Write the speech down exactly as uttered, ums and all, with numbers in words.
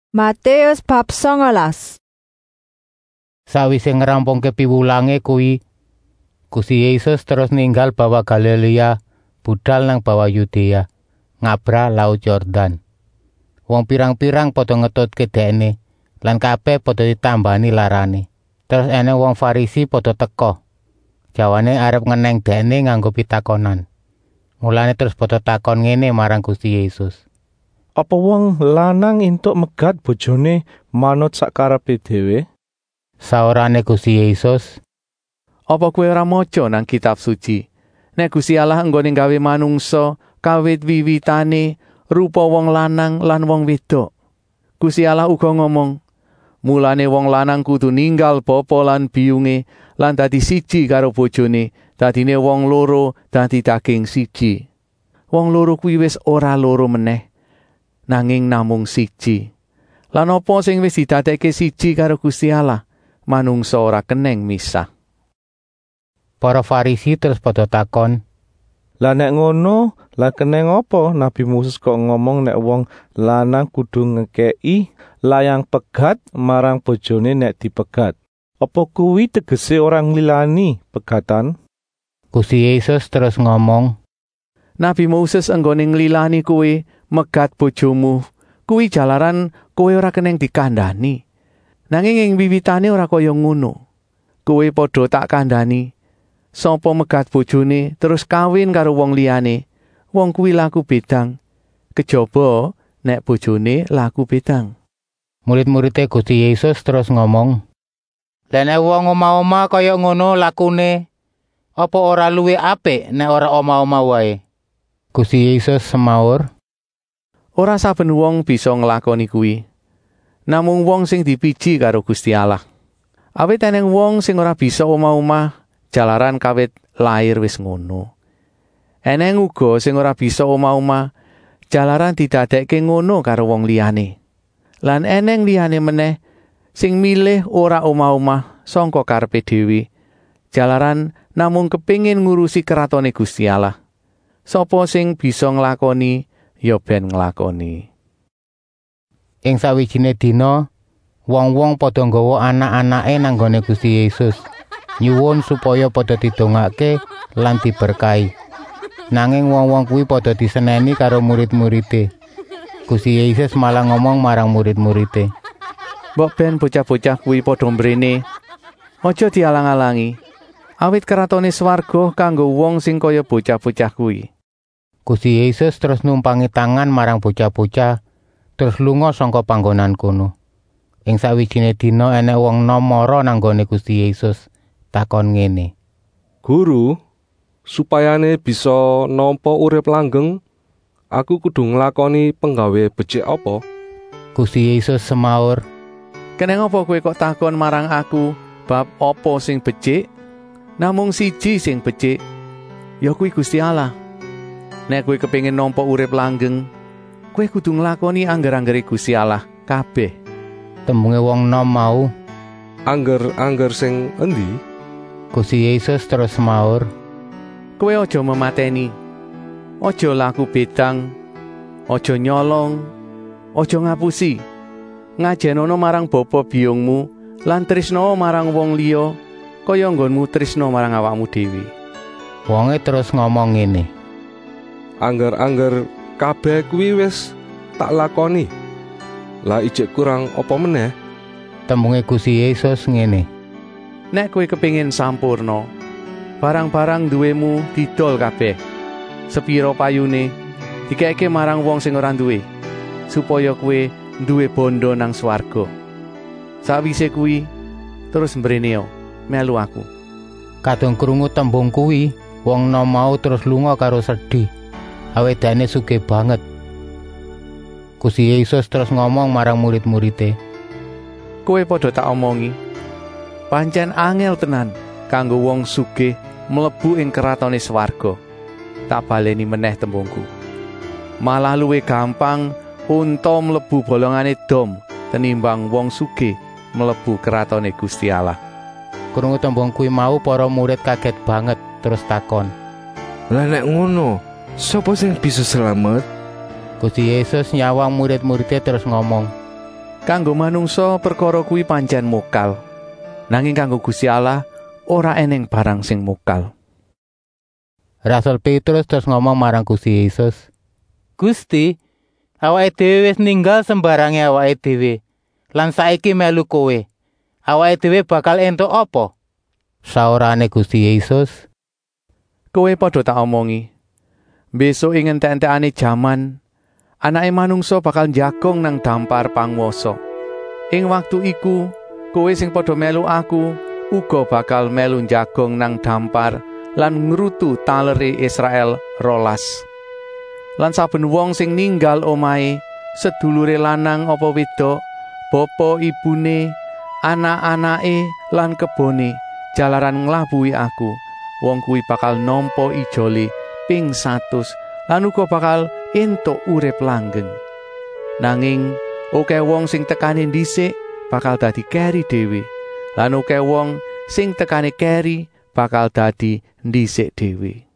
Matius bab songolas. Sawise ngrampungke piwulange kuwi, Gusti Yesus terus ninggal bawah Galilea, budal nang bawah Yudea, ngabra Laut Yordan. Wong pirang-pirang padha ngetutke dekne, lan kabeh padha ditambani larane. Terus ene wong Farisi padha teka. Jawane arep ngeneng dekne nganggo pitakonan. Mulane terus padha takon ngene marang Gusti Yesus. Apa wong lanang entuk megat bojone manut sakarepe dhewe? Saorane Gusti Yesus, apa kowe ora maca nang kitab suci? Nek Gusti Allah enggone gawe manungsa kawit wiwitane rupa wong lanang lan wong wedok. Gusti Allah uga ngomong, mulane wong lanang kudu ninggal bapa lan biyunge lan dadi siji karo bojone, dadine wong loro dadi daging siji. Wong loro kuwi wis ora loro meneh, nanging namung siji. Lan apa sing wis didadekke siji karo Gusti Allah, manungsa ora keneng misah. Para Farisi terus padha takon, Lah nek ngono, lah keneng apa Nabi Moses kok ngomong nek wong lanang kudu ngekeki layang pegat marang bojone nek dipegat? Apa kuwi tegese orang nglilani pegatan? Gusti Yesus terus ngomong, Nabi Moses enggone nglilani kowe megat bojomu, kuwi jalaran kowe ora keneng dikandhani. Nanging ing wiwitane ora kaya ngono. Kowe padha tak kandhani, sapa megat bojone terus kawin karo wong liyane, wong kuwi laku bedang. Kejaba nek bojone laku bedang. Murid-muridé Gusti Yesus terus ngomong, "Lah nek wong omah-omah kaya ngono lakune, apa ora luwih apik nek ora omah-omah wae?" Gusti Yesus semaur, Ora saben wong bisa nglakoni kuwi. Namung wong sing dipiji karo Gusti Allah. Awit eneng wong sing ora bisa omah-omah jalaran kawit lair wis ngono. Eneng uga sing ora bisa omah-omah jalaran didadekke ngono karo wong liyane. Lan eneng liyane meneh sing milih ora omah-omah sangka karepe dhewe, jalaran namung kepingin ngurusi keratone Gusti Allah. Sapa sing bisa nglakoni ya ben nglakoni. Ing sawijine dina, wong-wong padha nggawa anak-anake nang gone Gusti Yesus, nyuwun supaya padha didongake lan diberkahi. Nanging wong-wong kuwi padha diseneni karo murid-muride. Gusti Yesus malah ngomong marang murid-muride, Mbok ben bocah-bocah kuwi padha mrene, aja dialang-alangi. Awit keratone swarga kanggo wong sing kaya bocah-bocah kuwi. Gusti Yesus terus numpangi tangan marang bocah-bocah, terus lunga saka panggonan kono. Ing sawijine dina enek wong nomoro nang gone Gusti Yesus, takon ngene, Guru, supayane bisa nampa urip langgeng, aku kudu nglakoni penggawe becik apa? Gusti Yesus semaur, Keneng apa kowe kok takon marang aku bab apa sing becik? Namung siji sing becik, ya kuwi Gusti Allah. Nek kowe kepengin nampa urip langgeng, kowe kudu nglakoni angger-anggere Gusti Allah kabeh. Tembunge wong nom mau, Angger-angger sing endi? Gusti Yesus terus semaur, Kowe aja memateni, aja laku bedang, aja nyolong, aja ngapusi, ngajenono marang bapa biyungmu lan tresna marang wong liya kaya nggonmu tresna marang awakmu dhewe. Wonge terus ngomong ngene, Angger-angger kabeh kuwi wis tak lakoni. Lah ijek kurang apa meneh? Tembunge Gusti Yesus ngene, Nek kowe kepengin sampurna, barang-barang duwemu didol kabeh. Sepira payune dikeke marang wong sing ora duwe, supaya kowe duwe bondo nang swarga. Sawise kuwi terus mbreneo melu aku. Kadung krungu tembung kuwi, wong nom mau terus lunga karo sedih. Awedane sugih banget. Gusti Yesus terus ngomong marang murid-muride, Kowe padha tak omongi, pancen angel tenan kanggo wong sugih mlebu ing keratone swarga. Tak baleni meneh tembungku. Malah luwih gampang unta mlebu bolongane dom tenimbang wong sugih mlebu keratone Gusti Allah. Krungu tembung kuwi mau para murid kaget banget terus takon, Lah nek ngono, sapa sing bisa selamat? Gusti Yesus nyawang murid-muridnya terus ngomong, Kanggo manungsa perkara kuwi pancen mokal. Nanging kanggo Gusti Allah ora eneng barang sing mokal. Rasul Petrus terus ngomong marang Gusti Yesus, "Gusti, awake dhewe wis ninggal sembarange awake dhewe, lan saiki melu kowe. Awake dhewe bakal entuk apa?" Saorane Gusti Yesus, "Kowe padha tak omongi. Besok ing entek-entekane jaman, Anake Manungsa bakal njagong nang dampar panguwasa. Ing waktu iku, kowe sing padha melu aku uga bakal melu njagong nang dampar lan ngrutu talere Israel rolas. Lan saben wong sing ninggal omahe, sedulure lanang apa wedok, bapa ibune, anak-anake lan kebone, jalaran nglabuhi aku, wong kuwi bakal nampa ijole ping satus lan uga bakal entuk urip langgeng. Nanging akeh wong sing tekane dhisik bakal dadi keri dhewe, lan akeh wong sing tekane keri bakal dadi dhisik dhewe."